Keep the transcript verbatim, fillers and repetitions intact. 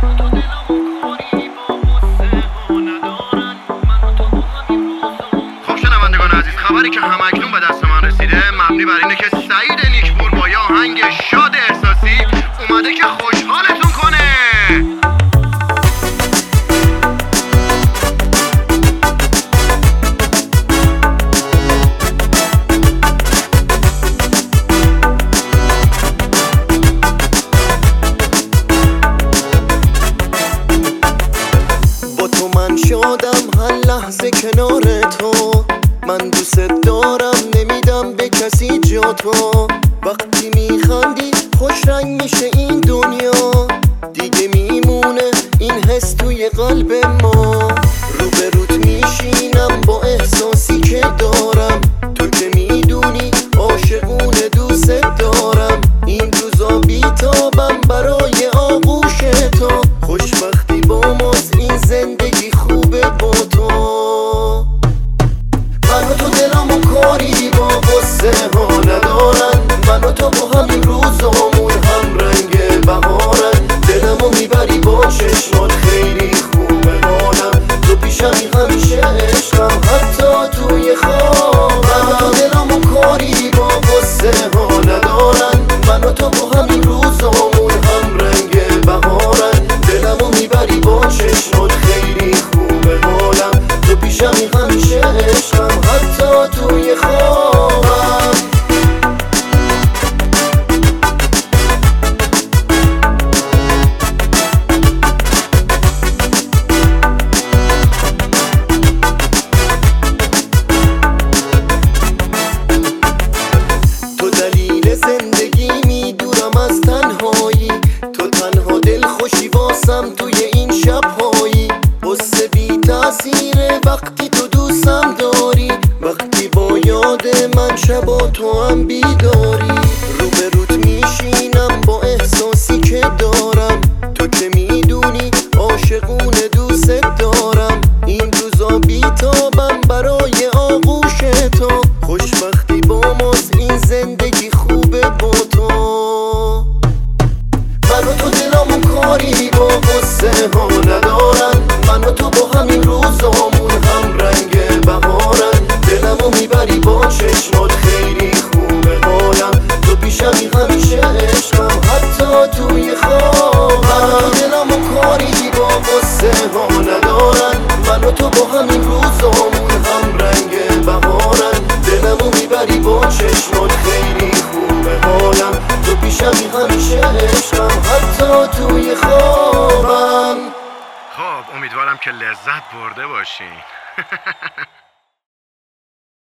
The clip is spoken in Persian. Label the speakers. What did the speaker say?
Speaker 1: خب شنوندگان عزیز، خبری که همکنون به دست من رسیده مبنی بر اینه که سعید نیکپور با یه آهنگ شاد احساسی اومده که خوشحالتون کنه.
Speaker 2: شادم هر لحظه کنار تو، من دوست دارم نمیدم به کسی جا تو. وقتی میخندی خوش رنگ میشه این دنیا، دیگه میمونه این حس توی قلب ما. روبروت میشینم با احساسی که دارم، تو که میدونی عاشقونه دوست دارم. این روزا بیتابم برای آغوش تو، خوشبختی با ماست این زندگی خوبه با تو. من و تو دلمو کاری با قصه ها ندارن، من و تو با همین روزامون هم رنگ بهارن. دلمو میبری با چشمات خیلی خوبه حالم، تو پیشمی همیشه عشقم حتی توی خواب. من و تو دلمو کاری با قصه ها ندارن، من و تو با همین روزامون هم رنگ بهارن. دلمو میبری با چشمات خیلی خوبه حالم، تو پیشمی همیشه عشقم حتی توی خوابم. تو دلیل زندگی میدورم از تنهایی، تو تنها دل خوشی واسم توی این شبهایی. قصه بی تأثیره وقتی تو دوستم داری، وقتی با یاد من شبا تو هم بیداری. روبروت میشینم با احساسی که دارم، تو که میدونی عاشقونه دوست دارم. این روزا بیتابم برای آغوش تو، خوشبختی با ماست این زندگی خوبه با تو. من و تو دلمون کاری با قصه ها ندارن، من و تو با همین روزامون هم رنگ بهارن. دلمو میبری با چشمات خیلی خوبه حالم، تو پیشمی همیشه عشقم حتی توی خواب. من و دلمو کاری با قصه ها ندارن، من و تو با همین روزامون هم رنگ بهارن. دلمو میبری با چشمات خیلی خوبه حالم، تو پیشمی همیشه عشقم حتی توی خوابم.
Speaker 1: خب امیدوارم که لذت برده باشین.